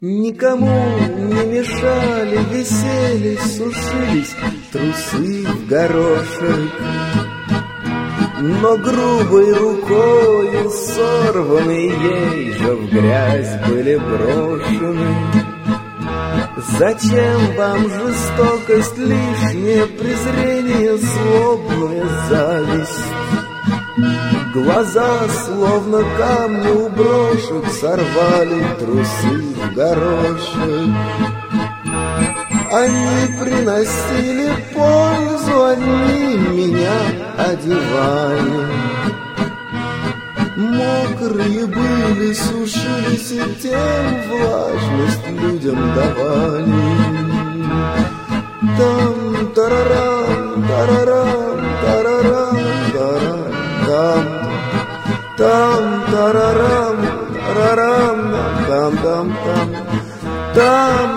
Никому не мешали, веселись, сушились трусы в горошек. Но грубой рукою, сорванные ей же в грязь были брошены. Зачем вам жестокость, лишнее презрение, злобная зависть? Глаза, словно камни у брошек, сорвали трусы в горошек. Они приносили пользу, они меня одевали. Мокрые были, сушились, и тем влажность людям давали. Там тарарам, тарарам, тарарам, тарарам, там тарарам, тарарам, там, там, там, там.